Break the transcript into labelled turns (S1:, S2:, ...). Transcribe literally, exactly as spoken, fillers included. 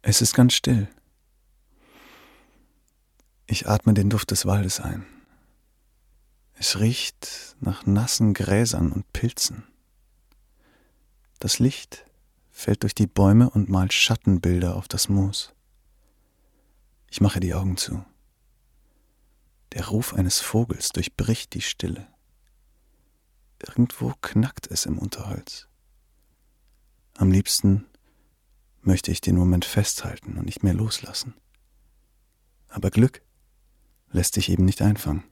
S1: Es ist ganz still. Ich atme den Duft des Waldes ein. Es riecht nach nassen Gräsern und Pilzen. Das Licht fällt durch die Bäume und malt Schattenbilder auf das Moos. Ich mache die Augen zu. Der Ruf eines Vogels durchbricht die Stille. Irgendwo knackt es im Unterholz. Am liebsten möchte ich den Moment festhalten und nicht mehr loslassen. Aber Glück lässt sich eben nicht einfangen.